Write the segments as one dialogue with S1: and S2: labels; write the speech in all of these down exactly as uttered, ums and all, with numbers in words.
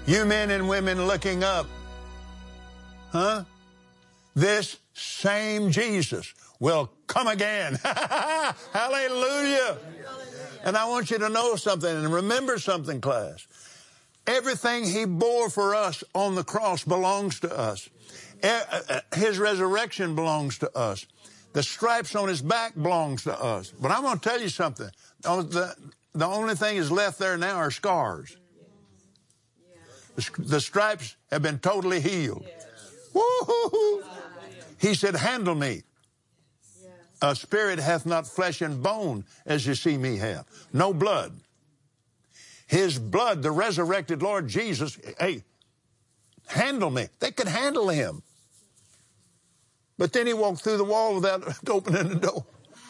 S1: You men and women looking up, huh? This same Jesus will come again. Hallelujah. And I want you to know something and remember something, class. Everything he bore for us on the cross belongs to us. His resurrection belongs to us. The stripes on his back belongs to us. But I'm going to tell you something. The, the only thing is left there now are scars. The, the stripes have been totally healed. Woo-hoo-hoo. He said, handle me. A spirit hath not flesh and bone as you see me have. No blood. His blood, the resurrected Lord Jesus, hey, handle me. They could handle him. But then he walked through the wall without opening the door.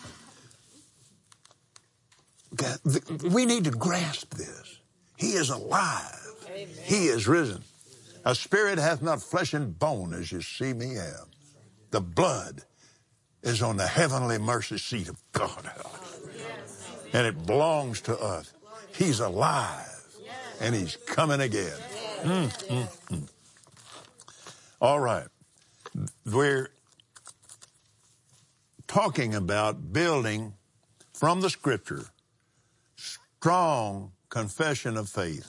S1: We need to grasp this. He is alive. Amen. He is risen. A spirit hath not flesh and bone as you see me have. The blood is on the heavenly mercy seat of God. And it belongs to us. He's alive. And he's coming again. Mm, mm, mm. All right. We're talking about building from the Scripture strong confession of faith.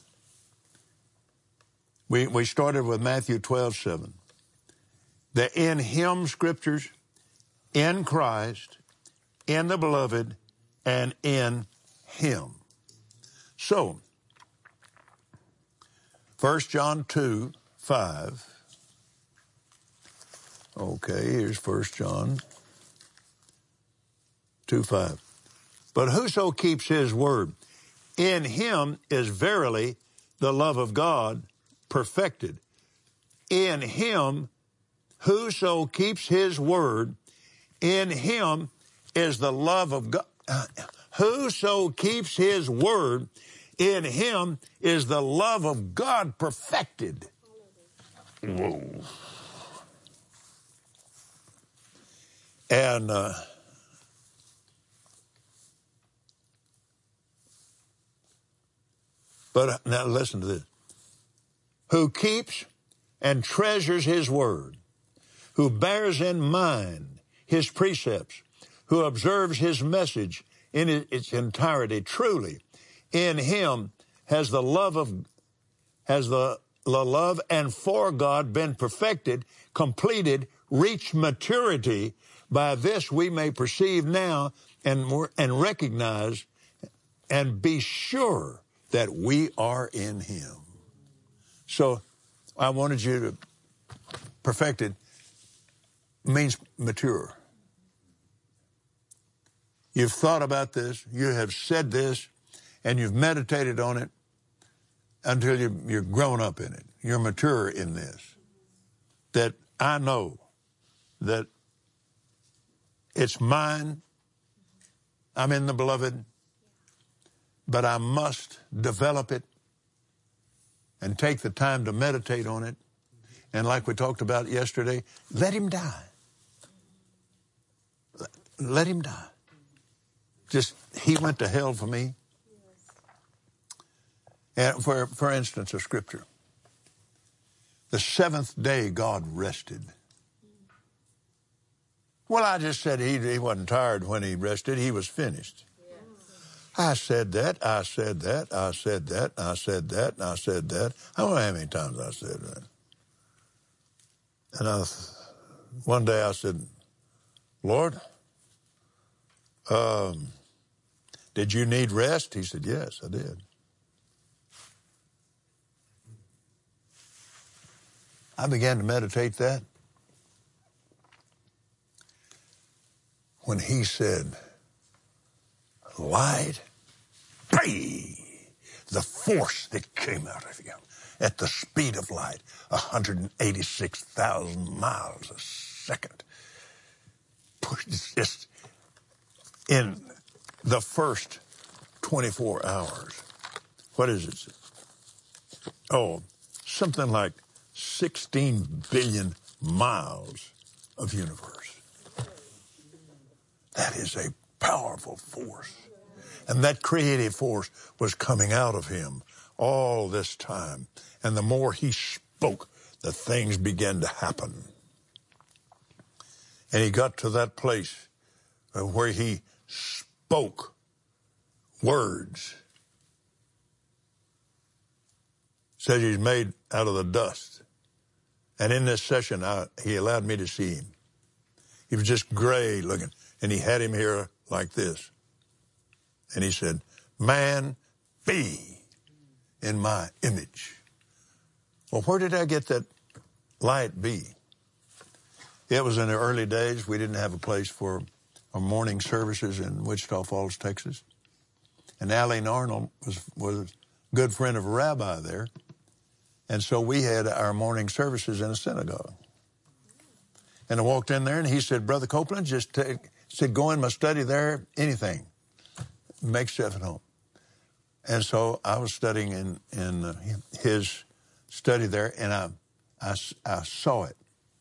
S1: We, we started with Matthew twelve seven. The in him Scriptures, in Christ, in the beloved, and in him. So, First John two five. Okay, here's First John two five. But whoso keeps his word, in him is verily the love of God perfected. In him, whoso keeps his word, in him is the love of God. Whoso keeps his word, in him is the love of God perfected. Whoa. And uh, but now listen to this. Who keeps and treasures his word, who bears in mind his precepts, who observes his message in its entirety, truly, in him has the love of, has the, the love and for God been perfected, completed, reached maturity. By this we may perceive now and, and recognize and be sure that we are in him. So I wanted you to, perfected means mature. You've thought about this, you have said this, and you've meditated on it until you're, you're grown up in it. You're mature in this. That I know that it's mine, I'm in the beloved, but I must develop it and take the time to meditate on it. And like we talked about yesterday, let him die. Let him die. Just, he went to hell for me. And for, for instance, of Scripture. The seventh day God rested. Well, I just said he, he wasn't tired when he rested. He was finished. I said that, I said that, I said that, I said that, and I said that. I don't know how many times I said that. And I, one day I said, Lord, um, did you need rest? He said, yes, I did. I began to meditate that when he said, light, bang, the force that came out of him at the speed of light, one hundred eighty-six thousand miles a second. Just in the first twenty-four hours. What is it? Oh, something like sixteen billion miles of universe. That is a powerful force. And that creative force was coming out of him all this time. And the more he spoke, the things began to happen. And he got to that place where he spoke words. Says he's made out of the dust. And in this session, I, he allowed me to see him. He was just gray looking. And he had him here like this. And he said, man, be in my image. Well, where did I get that light be? It was in the early days. We didn't have a place for our morning services in Wichita Falls, Texas. And Allie Arnold was, was a good friend of a rabbi there. And so we had our morning services in a synagogue. And I walked in there and he said, Brother Copeland, just take, said, go in my study there, anything. Make stuff at home. And so I was studying in, in uh, his study there, and I, I, I saw it.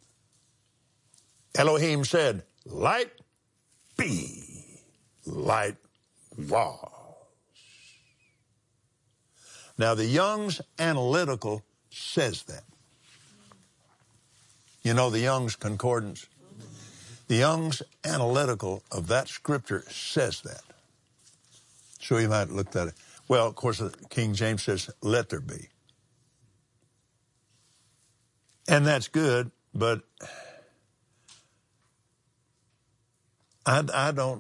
S1: Elohim said, light be. Light was. Now, the Young's Analytical says that. You know the Young's Concordance? The Young's Analytical of that scripture says that. So you might look at it. Well, of course, King James says, let there be. And that's good, but I, I don't,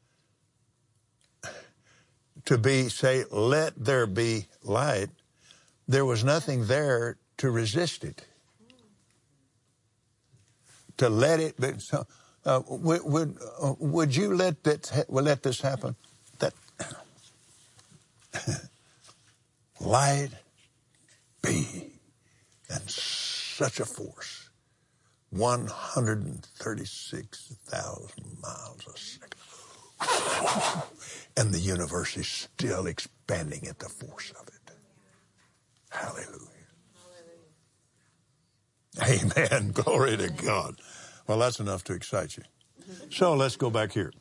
S1: to be, say, let there be light, there was nothing there to resist it. To let it, but so, uh, would, would, uh, would you let that, let this happen? That light be, and such a force, one hundred thirty-six thousand miles a second. And the universe is still expanding at the force of it. Hallelujah. Hallelujah. Amen. Glory to God. Well, that's enough to excite you. So let's go back here.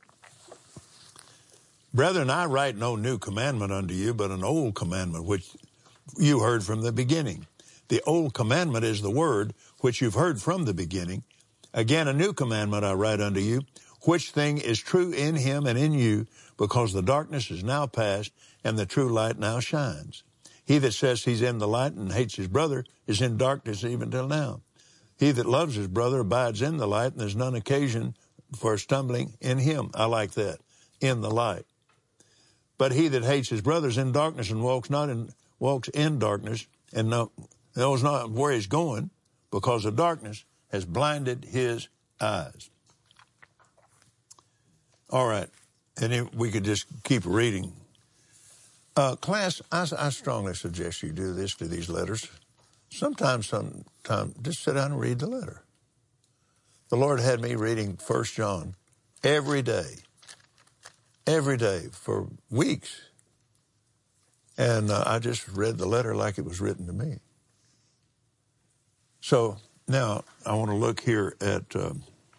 S1: Brethren, I write no new commandment unto you, but an old commandment which you heard from the beginning. The old commandment is the word which you've heard from the beginning. Again, a new commandment I write unto you, which thing is true in him and in you, because the darkness is now past and the true light now shines. He that says he's in the light and hates his brother is in darkness even till now. He that loves his brother abides in the light, and there's none occasion for stumbling in him. I like that, in the light. But he that hates his brother is in darkness and walks not in walks in darkness and no, knows not where he's going, because the darkness has blinded his eyes. All right, and if we could just keep reading. Uh, class, I, I strongly suggest you do this to these letters. Sometimes, sometime, just sit down and read the letter. The Lord had me reading First John every day, every day for weeks. And uh, I just read the letter like it was written to me. So now I want to look here at, uh,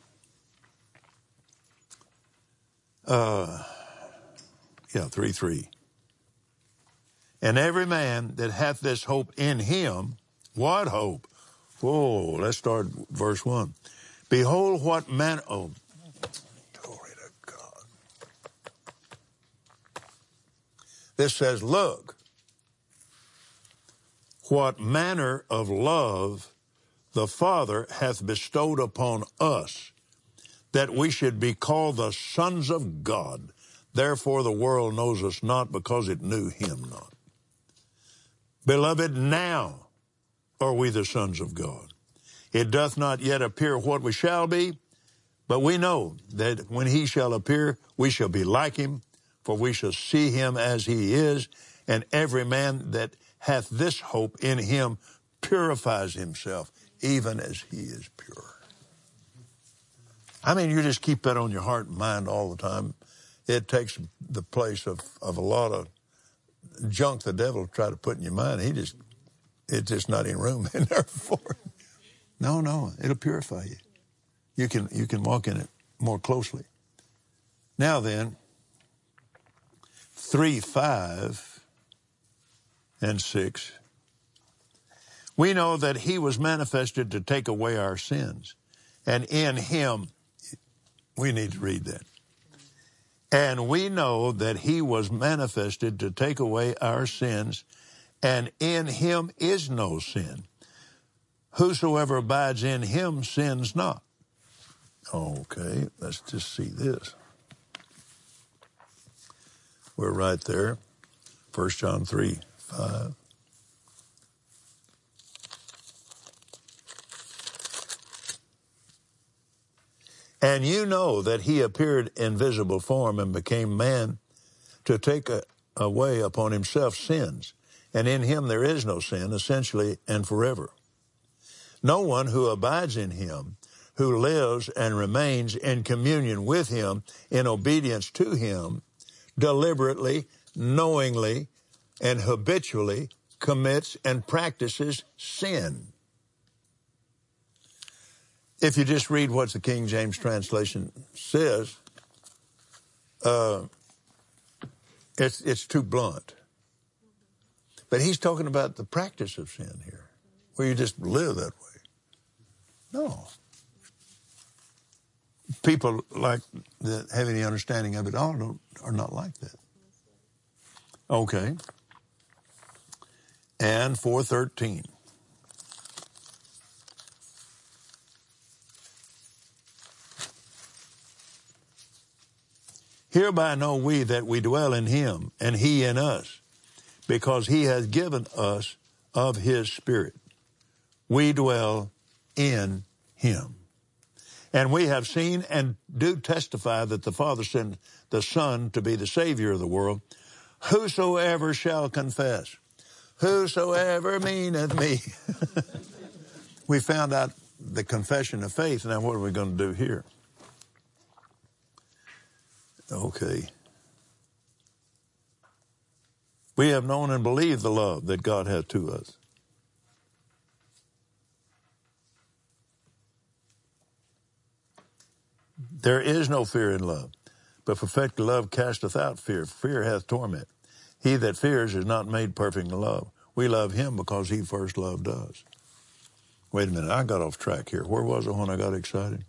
S1: uh, yeah, three three. And every man that hath this hope in him, what hope? Whoa, let's start verse one. Behold what man, oh, glory to God. This says, look, what manner of love the Father hath bestowed upon us, that we should be called the sons of God. Therefore the world knows us not, because it knew him not. Beloved, now are we the sons of God. It doth not yet appear what we shall be, but we know that when he shall appear, we shall be like him, for we shall see him as he is. And every man that hath this hope in him purifies himself, even as he is pure. I mean, you just keep that on your heart and mind all the time. It takes the place of, of a lot of junk the devil try to put in your mind. He just, it's just not any room in there for it. No, no, it'll purify you. You can, you can walk in it more closely. Now then, three five and six. We know that he was manifested to take away our sins. And in him, we need to read that. And we know that he was manifested to take away our sins, and in him is no sin. Whosoever abides in him sins not. Okay, let's just see this. We're right there. First John three, five. And you know that he appeared in visible form and became man to take a, away upon himself sins. And in him there is no sin, essentially and forever. No one who abides in him, who lives and remains in communion with him, in obedience to him, deliberately, knowingly, and habitually commits and practices sin. If you just read what the King James translation says, uh, it's, it's too blunt. But he's talking about the practice of sin here, where you just live that way. No. People like that have any understanding of it all don't, are not like that. Okay. And four thirteen. Hereby know we that we dwell in him, and he in us, because he has given us of his Spirit. We dwell in him. And we have seen and do testify that the Father sent the Son to be the Savior of the world. Whosoever shall confess, whosoever meaneth me. We found out the confession of faith. Now what are we going to do here? Okay. We have known and believed the love that God hath to us. There is no fear in love, but perfect love casteth out fear. Fear hath torment. He that fears is not made perfect in love. We love him because he first loved us. Wait a minute, I got off track here. Where was I when I got excited?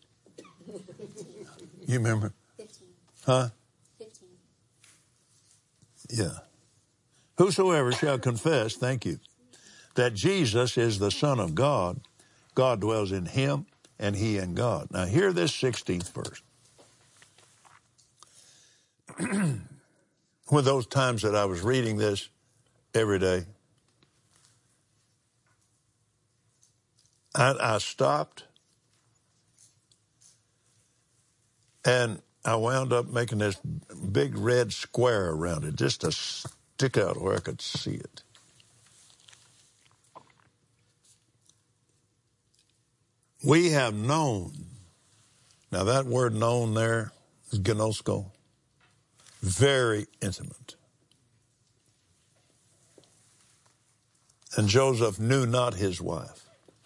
S1: You remember?
S2: Fifteen.
S1: Huh?
S2: Fifteen.
S1: Yeah. Whosoever shall confess, thank you, that Jesus is the Son of God, God dwells in him, and he in God. Now hear this sixteenth verse. With those times that I was reading this every day, I, I stopped and I wound up making this big red square around it, just to stick out where I could see it. We have known. Now that word known there is gnosko. Very intimate. And Joseph knew not his wife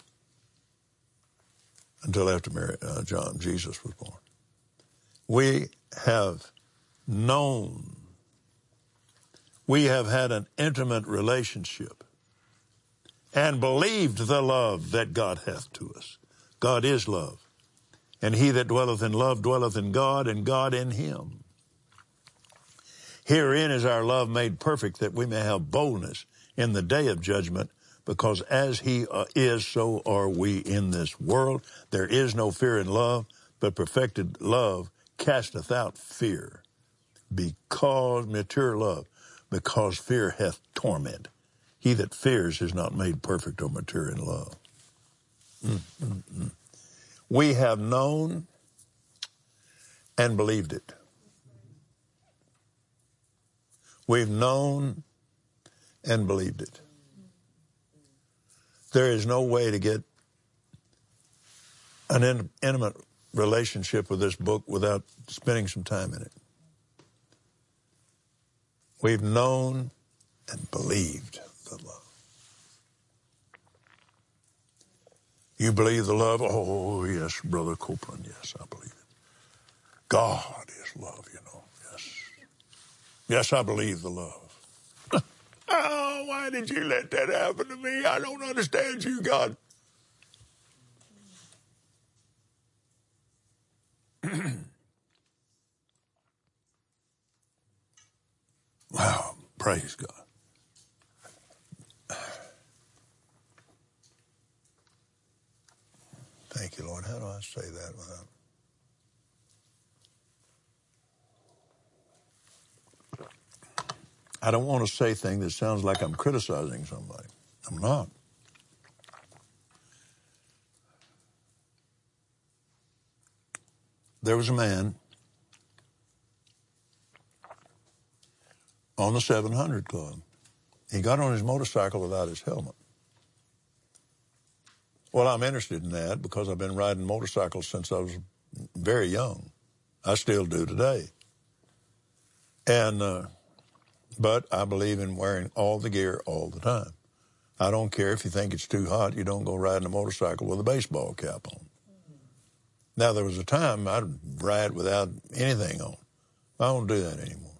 S1: until after Mary, uh, John, Jesus was born. We have known. We have had an intimate relationship and believed the love that God hath to us. God is love. And he that dwelleth in love dwelleth in God, and God in him. Herein is our love made perfect, that we may have boldness in the day of judgment, because as he uh, is, so are we in this world. There is no fear in love, but perfected love casteth out fear, because, mature love, because fear hath torment. He that fears is not made perfect or mature in love. Mm, mm, mm. We have known and believed it. We've known and believed it. There is no way to get an in, intimate relationship with this book without spending some time in it. We've known and believed the love. You believe the love? Oh, yes, Brother Copeland, yes, I believe it. God is love, you know, yes. Yes, I believe the love. Oh, oh, why did you let that happen to me? I don't understand you, God. Wow, praise God. Thank you, Lord. How do I say that without... I don't want to say things that sounds like I'm criticizing somebody. I'm not. There was a man on the seven hundred Club. He got on his motorcycle without his helmet. Well, I'm interested in that because I've been riding motorcycles since I was very young. I still do today. And... Uh, But I believe in wearing all the gear all the time. I don't care if you think it's too hot, you don't go riding a motorcycle with a baseball cap on. Now, there was a time I'd ride without anything on. I don't do that anymore.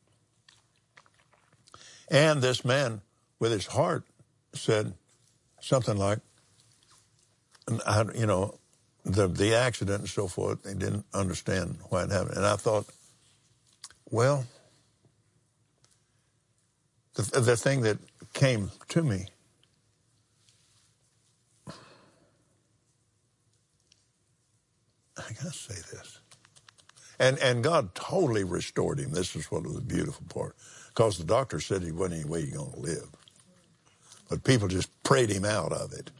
S1: And this man, with his heart, said something like, I, you know, the, the accident and so forth, they didn't understand why it happened. And I thought, well... The, the thing that came to me, I gotta say this, and and God totally restored him. This is what was the beautiful part, because the doctor said he wasn't any way he's going to live, but people just prayed him out of it.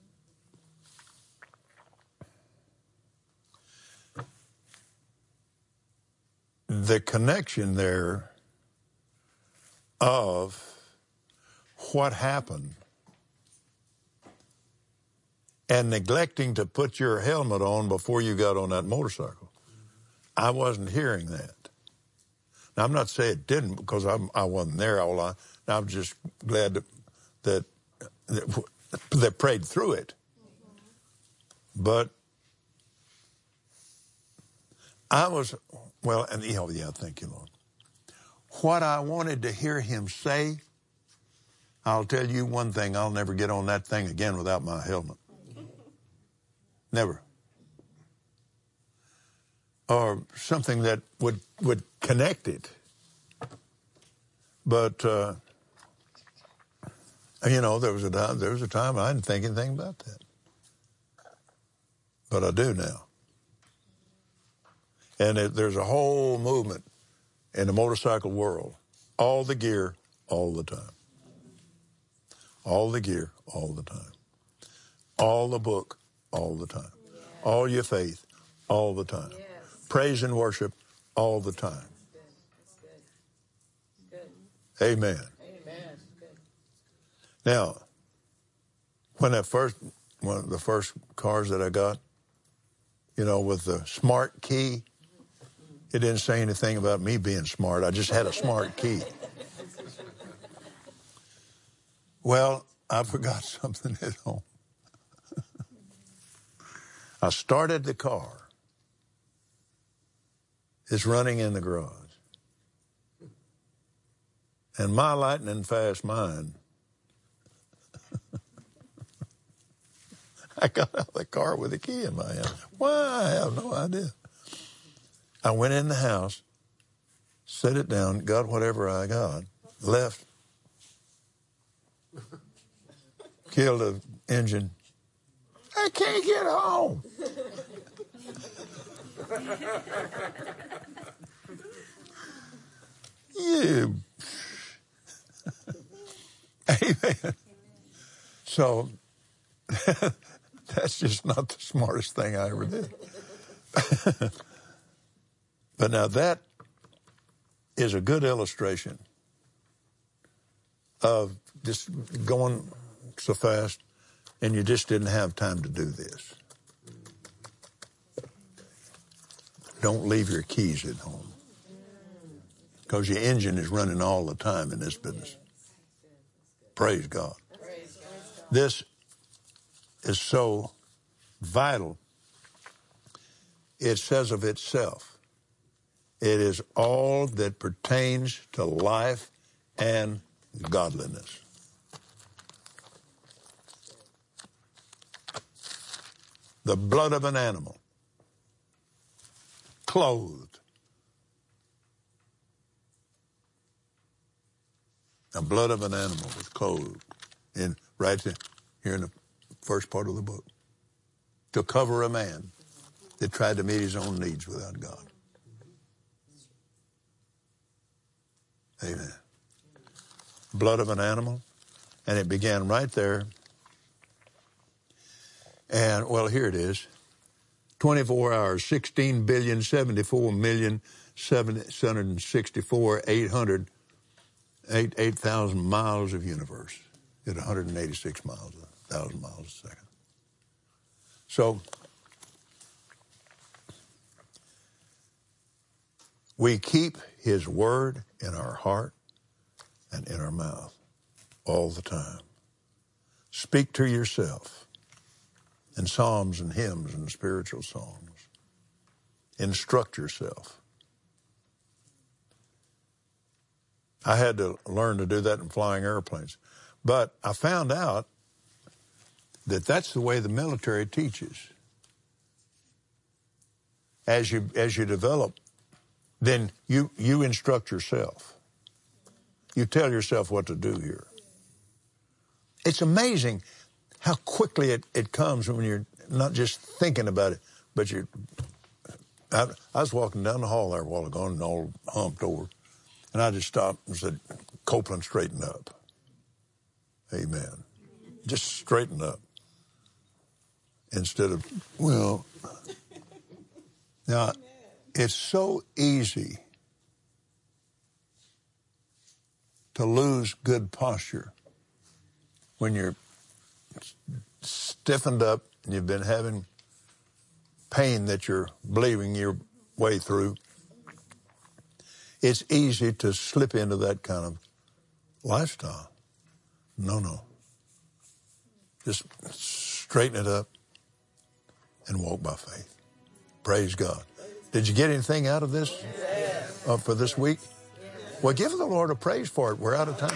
S1: The connection there of what happened and neglecting to put your helmet on before you got on that motorcycle. I wasn't hearing that. Now, I'm not saying it didn't because I'm, I wasn't there all along. I'm just glad that, that, that they prayed through it. But I was, well, and oh, yeah, thank you, Lord. What I wanted to hear him say, I'll tell you one thing, I'll never get on that thing again without my helmet. Never. Or something that would, would connect it. But, uh, you know, there was a time, there was a time I didn't think anything about that. But I do now. And it, there's a whole movement in the motorcycle world. All the gear, all the time. All the gear, all the time. All the book, all the time. Yes. All your faith, all the time. Yes. Praise and worship, all the time. That's good. That's good. Good. Amen. Amen. Good. Now, when that first, one of the first cars that I got, you know, with the smart key, it didn't say anything about me being smart. I just had a smart key. Well, I forgot something at home. I started the car. It's running in the garage. And my lightning fast mind, I got out of the car with a key in my hand. Why? I have no idea. I went in the house, set it down, got whatever I got, left, killed the engine. I can't get home. You. Amen. So that's just not the smartest thing I ever did. But now that is a good illustration of just going so fast and you just didn't have time to do this. Don't leave your keys at home because your engine is running all the time in this business. Praise God. This is so vital. It says of itself, it is all that pertains to life and godliness. The blood of an animal. Clothed. The blood of an animal was clothed. In, right here in the first part of the book. To cover a man that tried to meet his own needs without God. Amen. Blood of an animal. And it began right there. And, well, here it is. twenty-four hours, sixteen billion, seventy-four million, seven hundred sixty-four, eight hundred, eight thousand miles of universe at one hundred eighty-six miles, one thousand miles a second. So, we keep his word in our heart and in our mouth all the time. Speak to yourself in psalms and hymns and spiritual songs. Instruct yourself. I had to learn to do that in flying airplanes. But I found out that that's the way the military teaches. As you as you develop, then you, you instruct yourself. You tell yourself what to do here. It's amazing how quickly it, it comes when you're not just thinking about it, but you're... I, I was walking down the hall there a while ago and all humped over, and I just stopped and said, Copeland, straighten up. Amen. Just straighten up. Instead of, well... Now, it's so easy to lose good posture when you're stiffened up and you've been having pain that you're believing your way through. It's easy to slip into that kind of lifestyle. No, no. Just straighten it up and walk by faith. Praise God. Did you get anything out of this uh, for this week? Well, give the Lord a praise for it. We're out of time.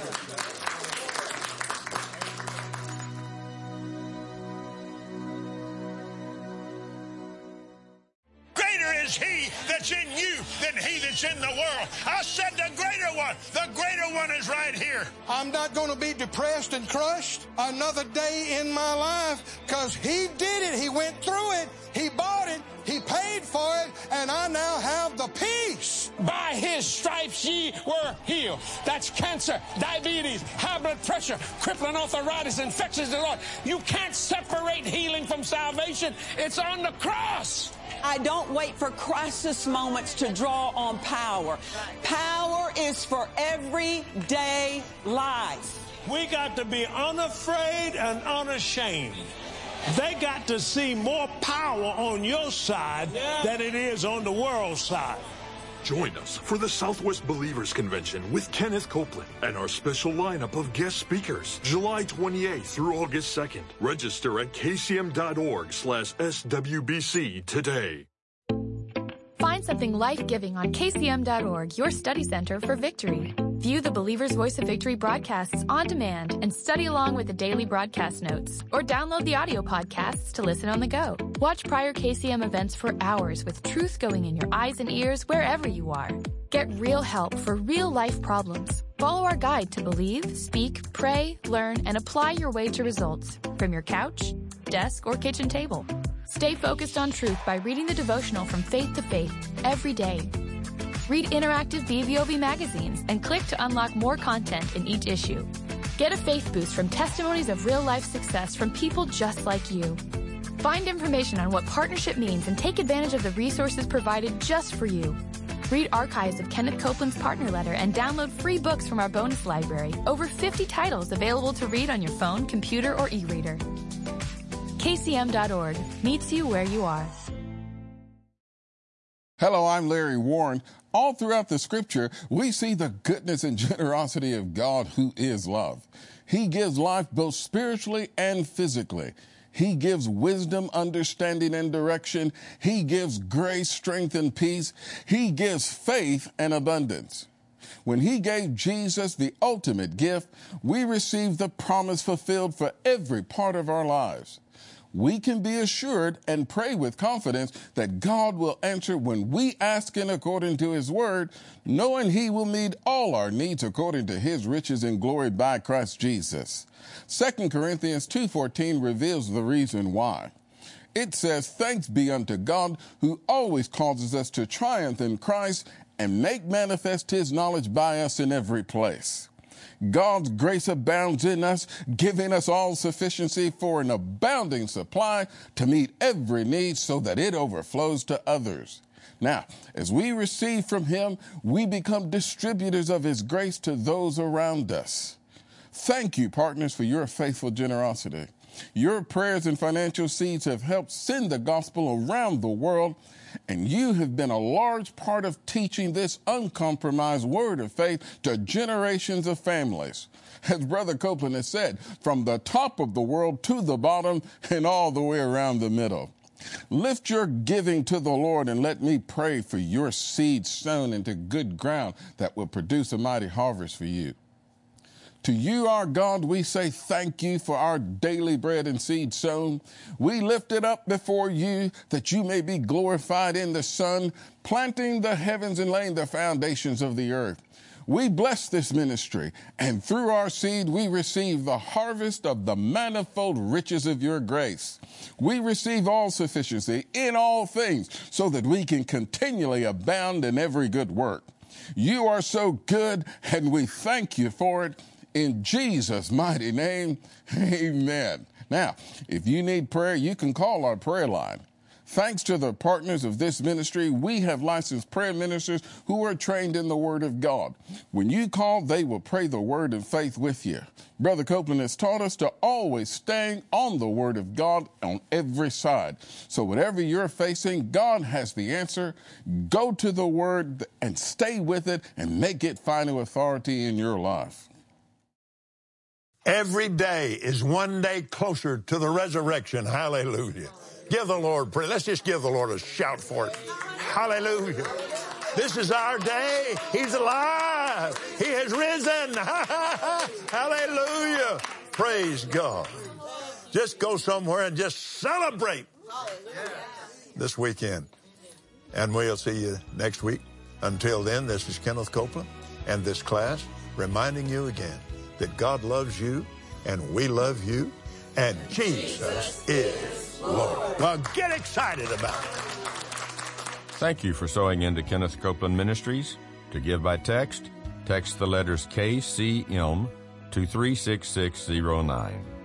S1: Greater is he that's in you than he that's in the world. I said the greater one. The greater one is right here.
S2: I'm not going to be depressed and crushed another day in my life because he did it. He went through it. He bought it. He paid for it, and I now have the peace.
S3: By his stripes ye were healed. That's cancer, diabetes, high blood pressure, crippling arthritis, infectious disease. You can't separate healing from salvation. It's on the cross.
S4: I don't wait for crisis moments to draw on power. Power is for everyday life.
S5: We got to be unafraid and unashamed. They got to see more power on your side yeah. than it is on the world's side.
S6: Join us for the Southwest Believers Convention with Kenneth Copeland and our special lineup of guest speakers, July twenty-eighth through August second. Register at kcm.org slash SWBC today.
S7: Find something life-giving on k c m dot org, your study center for victory. View the Believer's Voice of Victory broadcasts on demand and study along with the daily broadcast notes, or download the audio podcasts to listen on the go. Watch prior K C M events for hours with truth going in your eyes and ears wherever you are. Get real help for real-life problems. Follow our guide to believe, speak, pray, learn, and apply your way to results from your couch, desk, or kitchen table. Stay focused on truth by reading the devotional From Faith to Faith every day. Read interactive B V O B magazines and click to unlock more content in each issue. Get a faith boost from testimonies of real-life success from people just like you. Find information on what partnership means and take advantage of the resources provided just for you. Read archives of Kenneth Copeland's partner letter and download free books from our bonus library. Over fifty titles available to read on your phone, computer, or e-reader. K C M dot org meets you where you are.
S8: Hello, I'm Larry Warren. All throughout the scripture, we see the goodness and generosity of God, who is love. He gives life both spiritually and physically. He gives wisdom, understanding, and direction. He gives grace, strength, and peace. He gives faith and abundance. When he gave Jesus the ultimate gift, we received the promise fulfilled for every part of our lives. we can be assured and pray with confidence that God will answer when we ask in according to his word, knowing he will meet all our needs according to his riches and glory by Christ Jesus. Second Corinthians two fourteen reveals the reason why. It says, "Thanks be unto God who always causes us to triumph in Christ and make manifest his knowledge by us in every place." God's grace abounds in us, giving us all sufficiency for an abounding supply to meet every need so that it overflows to others. Now, as we receive from him, we become distributors of his grace to those around us. Thank you, partners, for your faithful generosity. Your prayers and financial seeds have helped send the gospel around the world, and you have been a large part of teaching this uncompromised word of faith to generations of families. As Brother Copeland has said, from the top of the world to the bottom and all the way around the middle. Lift your giving to the Lord and let me pray for your seed sown into good ground that will produce a mighty harvest for you. To you, our God, we say thank you for our daily bread and seed sown. We lift it up before you that you may be glorified in the Son, planting the heavens and laying the foundations of the earth. We bless this ministry, and through our seed, we receive the harvest of the manifold riches of your grace. We receive all sufficiency in all things so that we can continually abound in every good work. You are so good, and we thank you for it. In Jesus' mighty name, amen. Now, if you need prayer, you can call our prayer line. Thanks to the partners of this ministry, we have licensed prayer ministers who are trained in the Word of God. When you call, they will pray the Word of faith with you. Brother Copeland has taught us to always stay on the Word of God on every side. So whatever you're facing, God has the answer. Go to the Word and stay with it and make it final authority in your life.
S1: Every day is one day closer to the resurrection. Hallelujah. Give the Lord praise. Let's just give the Lord a shout for it. Hallelujah. This is our day. He's alive. He has risen. Hallelujah. Praise God. Just go somewhere and just celebrate this weekend. And we'll see you next week. Until then, this is Kenneth Copeland and this class reminding you again that God loves you and we love you and Jesus is Lord. Well, get excited about it.
S9: Thank you for sowing into Kenneth Copeland Ministries. To give by text, text the letters K C M to three six six zero nine.